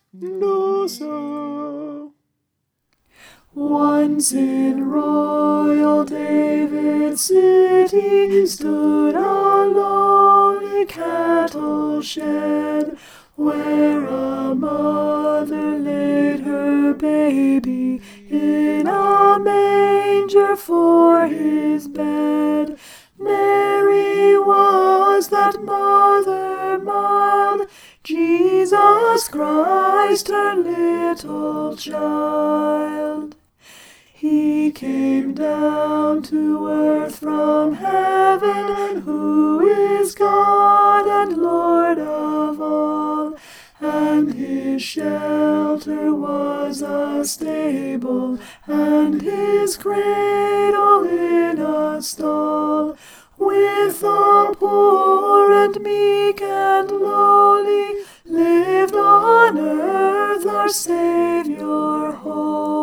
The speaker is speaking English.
do so. Once in royal David's city stood a lowly cattle shed, where a mother laid her baby in a manger for his bed. Mary was that mother mild, Jesus Christ her little child. He came down to earth from heaven, who is God and Lord of all, and his shelter was a stable, and his cradle in a stall. With the poor and meek and lowly lived on earth our Saviour holy.